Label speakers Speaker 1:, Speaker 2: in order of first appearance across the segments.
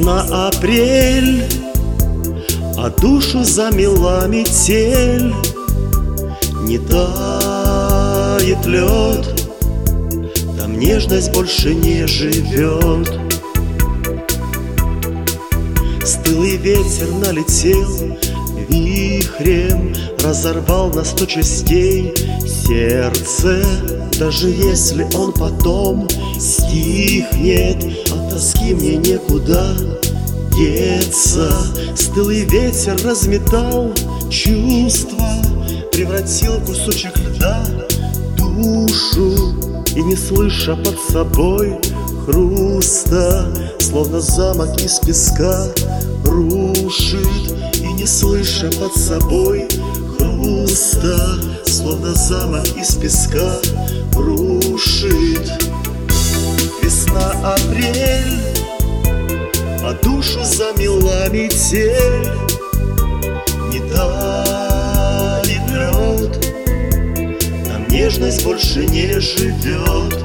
Speaker 1: Весна, апрель, а душу замела метель. Не тает лед, там нежность больше не живет. Стылый ветер налетел вихрем, разорвал на 100 частей сердце. Даже если он потом стихнет, от тоски мне некуда деться. Стылый ветер разметал чувства, превратил в кусочек льда душу. И не слыша под собой хруста, словно замок из песка рушит. И не слыша под собой хруста, словно замок из песка рушит. Весна, апрель, а душу замела метель. Не тает лед, там нежность больше не живет.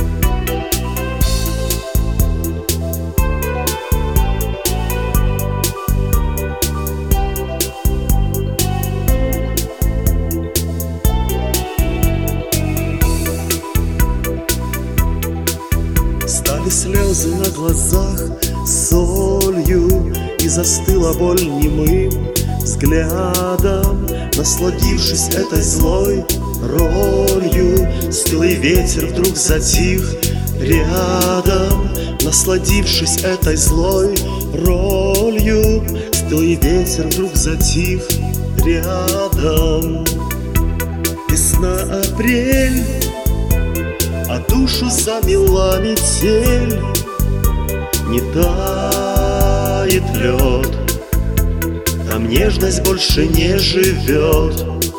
Speaker 1: Стали слезы на глазах солью, и застыла боль немым взглядом. Насладившись этой злой ролью, стылый ветер вдруг затих рядом. Насладившись этой злой ролью, стылый ветер вдруг затих рядом. Весна, апрель, а душу замела метель. Не тает лед, там нежность больше не живет.